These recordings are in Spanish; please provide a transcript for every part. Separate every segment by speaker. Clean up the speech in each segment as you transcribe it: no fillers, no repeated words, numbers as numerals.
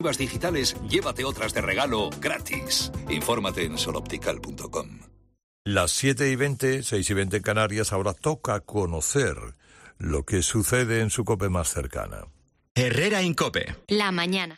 Speaker 1: digitales, llévate otras de regalo gratis. Infórmate en soloptical.com.
Speaker 2: Las 7:20, 6:20 en Canarias, ahora toca conocer lo que sucede en su COPE más cercana.
Speaker 3: Herrera Incope.
Speaker 4: La mañana.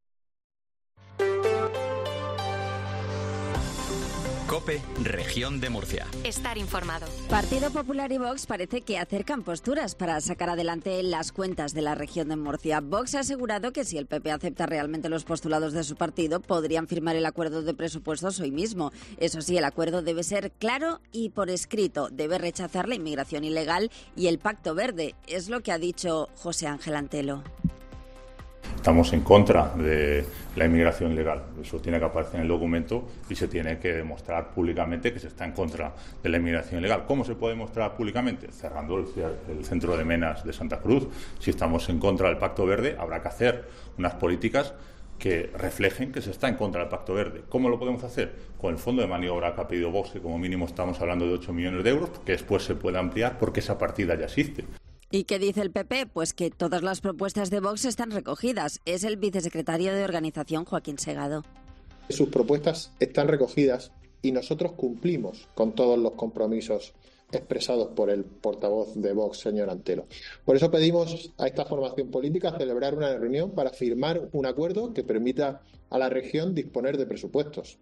Speaker 3: COPE, Región de Murcia.
Speaker 4: Estar informado.
Speaker 5: Partido Popular y Vox parece que acercan posturas para sacar adelante las cuentas de la región de Murcia. Vox ha asegurado que si el PP acepta realmente los postulados de su partido, podrían firmar el acuerdo de presupuestos hoy mismo. Eso sí, el acuerdo debe ser claro y por escrito. Debe rechazar la inmigración ilegal y el Pacto Verde. Es lo que ha dicho José Ángel Antelo.
Speaker 6: Estamos en contra de la inmigración ilegal. Eso tiene que aparecer en el documento y se tiene que demostrar públicamente que se está en contra de la inmigración ilegal. ¿Cómo se puede demostrar públicamente? Cerrando el centro de Menas de Santa Cruz. Si estamos en contra del Pacto Verde, habrá que hacer unas políticas que reflejen que se está en contra del Pacto Verde. ¿Cómo lo podemos hacer? Con el fondo de maniobra que ha pedido Vox, que como mínimo estamos hablando de 8 millones de euros, que después se puede ampliar porque esa partida ya existe.
Speaker 5: ¿Y qué dice el PP? Pues que todas las propuestas de Vox están recogidas. Es el vicesecretario de Organización, Joaquín Segado.
Speaker 7: Sus propuestas están recogidas y nosotros cumplimos con todos los compromisos expresados por el portavoz de Vox, señor Antelo. Por eso pedimos a esta formación política celebrar una reunión para firmar un acuerdo que permita a la región disponer de presupuestos.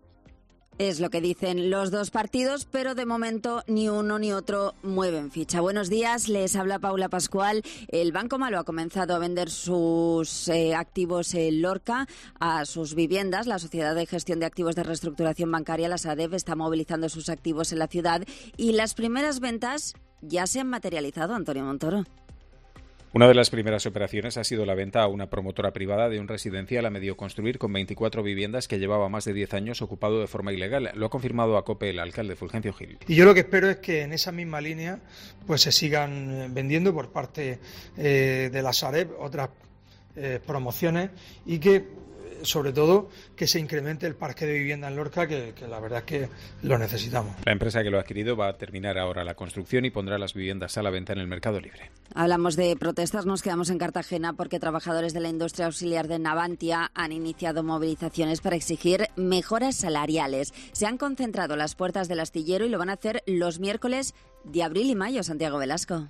Speaker 5: Es lo que dicen los dos partidos, pero de momento ni uno ni otro mueven ficha. Buenos días, les habla Paula Pascual. El Banco Malo ha comenzado a vender sus activos en Lorca a sus viviendas. La Sociedad de Gestión de Activos de Reestructuración Bancaria, la SADEF, está movilizando sus activos en la ciudad y las primeras ventas ya se han materializado, Antonio Montoro.
Speaker 8: Una de las primeras operaciones ha sido la venta a una promotora privada de un residencial a medio construir con 24 viviendas que llevaba más de 10 años ocupado de forma ilegal. Lo ha confirmado a COPE el alcalde Fulgencio Gil.
Speaker 9: Y yo lo que espero es que en esa misma línea pues se sigan vendiendo por parte de la Sareb otras promociones y que sobre todo que se incremente el parque de vivienda en Lorca, que la verdad es que lo necesitamos.
Speaker 8: La empresa que lo ha adquirido va a terminar ahora la construcción y pondrá las viviendas a la venta en el mercado libre.
Speaker 5: Hablamos de protestas, nos quedamos en Cartagena porque trabajadores de la industria auxiliar de Navantia han iniciado movilizaciones para exigir mejoras salariales. Se han concentrado a las puertas del astillero y lo van a hacer los miércoles de abril y mayo. Santiago Velasco.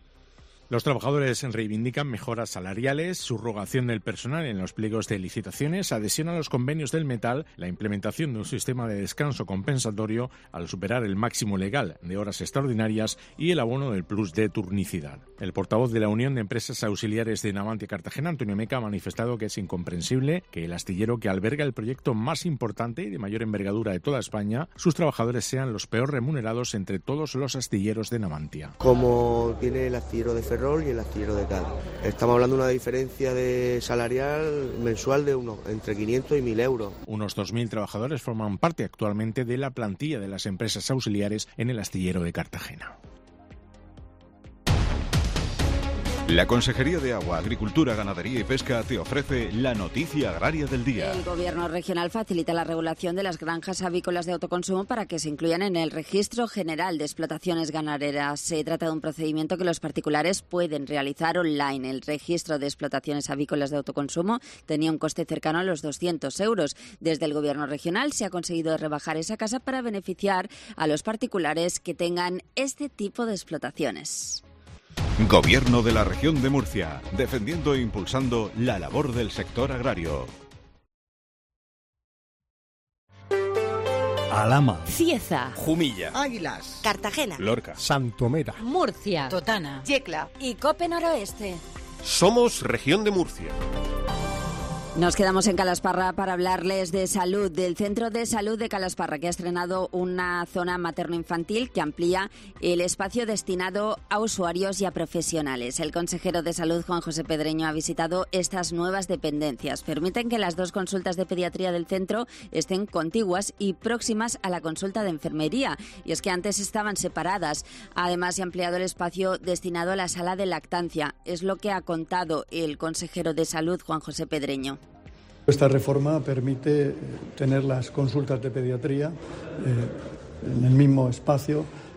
Speaker 10: Los trabajadores reivindican mejoras salariales, subrogación del personal en los pliegos de licitaciones, adhesión a los convenios del metal, la implementación de un sistema de descanso compensatorio al superar el máximo legal de horas extraordinarias y el abono del plus de turnicidad. El portavoz de la Unión de Empresas Auxiliares de Navantia Cartagena, Antonio Meca, ha manifestado que es incomprensible que el astillero que alberga el proyecto más importante y de mayor envergadura de toda España, sus trabajadores sean los peor remunerados entre todos los astilleros de Navantia.
Speaker 11: Como tiene el astillero de Ferrol y el astillero de Cádiz. Estamos hablando de una diferencia de salarial mensual de entre 500 y 1.000 euros.
Speaker 10: Unos 2.000 trabajadores forman parte actualmente de la plantilla de las empresas auxiliares en el astillero de Cartagena.
Speaker 12: La Consejería de Agua, Agricultura, Ganadería y Pesca te ofrece la noticia agraria del día.
Speaker 5: El Gobierno regional facilita la regulación de las granjas avícolas de autoconsumo para que se incluyan en el Registro General de Explotaciones Ganaderas. Se trata de un procedimiento que los particulares pueden realizar online. El Registro de Explotaciones Avícolas de Autoconsumo tenía un coste cercano a los 200 euros. Desde el Gobierno regional se ha conseguido rebajar esa tasa para beneficiar a los particulares que tengan este tipo de explotaciones.
Speaker 12: Gobierno de la Región de Murcia, defendiendo e impulsando la labor del sector agrario.
Speaker 13: Alhama,
Speaker 4: Cieza,
Speaker 13: Jumilla,
Speaker 14: Águilas,
Speaker 4: Cartagena,
Speaker 13: Lorca, Santomera,
Speaker 4: Murcia,
Speaker 14: Totana,
Speaker 4: Yecla y Cope Noroeste.
Speaker 13: Somos Región de Murcia.
Speaker 5: Nos quedamos en Calasparra para hablarles de salud, del Centro de Salud de Calasparra, que ha estrenado una zona materno-infantil que amplía el espacio destinado a usuarios y a profesionales. El consejero de Salud, Juan José Pedreño, ha visitado estas nuevas dependencias. Permiten que las dos consultas de pediatría del centro estén contiguas y próximas a la consulta de enfermería. Y es que antes estaban separadas. Además, se ha ampliado el espacio destinado a la sala de lactancia. Es lo que ha contado el consejero de Salud, Juan José Pedreño.
Speaker 15: Esta reforma permite tener las consultas de pediatría en el mismo espacio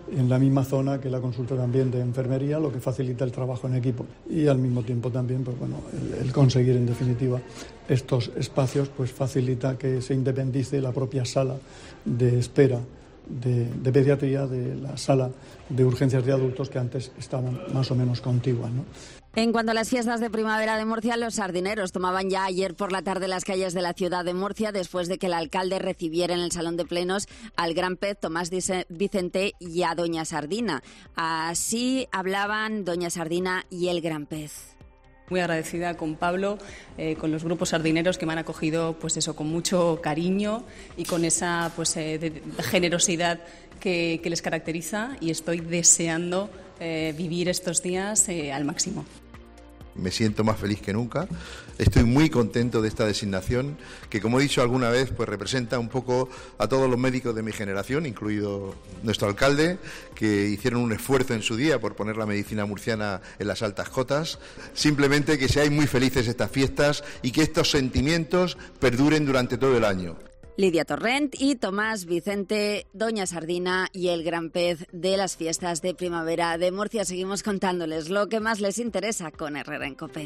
Speaker 14: en la misma zona que la consulta también de enfermería, lo que facilita el trabajo en equipo y al mismo tiempo también pues bueno, el conseguir en definitiva estos espacios pues facilita que se independice la propia sala de espera de pediatría de la sala de urgencias de adultos que antes estaban más o menos contiguas, ¿no?
Speaker 5: En cuanto a las fiestas de primavera de Murcia, los sardineros tomaban ya ayer por la tarde las calles de la ciudad de Murcia después de que el alcalde recibiera en el Salón de Plenos al gran pez Tomás Vicente y a doña Sardina. Así hablaban doña Sardina y el gran pez.
Speaker 15: Muy agradecida con Pablo, con los grupos sardineros que me han acogido pues eso, con mucho cariño y con esa pues, de generosidad que les caracteriza, y estoy deseando vivir estos días al máximo.
Speaker 16: Me siento más feliz que nunca. Estoy muy contento de esta designación que, como he dicho alguna vez, pues representa un poco a todos los médicos de mi generación, incluido nuestro alcalde, que hicieron un esfuerzo en su día por poner la medicina murciana en las altas cotas. Simplemente que seáis muy felices estas fiestas y que estos sentimientos perduren durante todo el año.
Speaker 5: Lidia Torrent y Tomás Vicente, doña Sardina y el gran pez de las fiestas de primavera de Murcia. Seguimos contándoles lo que más les interesa con Herrera en COPE.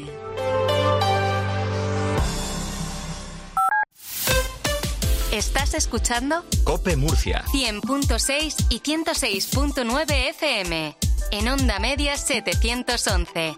Speaker 4: ¿Estás escuchando?
Speaker 3: COPE Murcia.
Speaker 4: 100.6 y 106.9 FM. En onda media 711.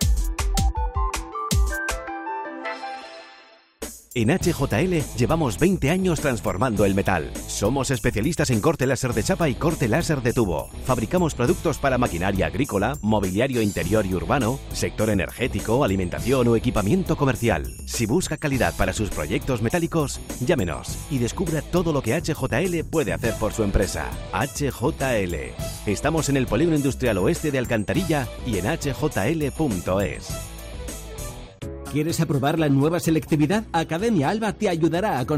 Speaker 17: En HJL llevamos 20 años transformando el metal. Somos especialistas en corte láser de chapa y corte láser de tubo. Fabricamos productos para maquinaria agrícola, mobiliario interior y urbano, sector energético, alimentación o equipamiento comercial. Si busca calidad para sus proyectos metálicos, llámenos y descubra todo lo que HJL puede hacer por su empresa. HJL. Estamos en el Polígono Industrial Oeste de Alcantarilla y en hjl.es.
Speaker 18: ¿Quieres aprobar la nueva selectividad? Academia Alba te ayudará a conseguirlo.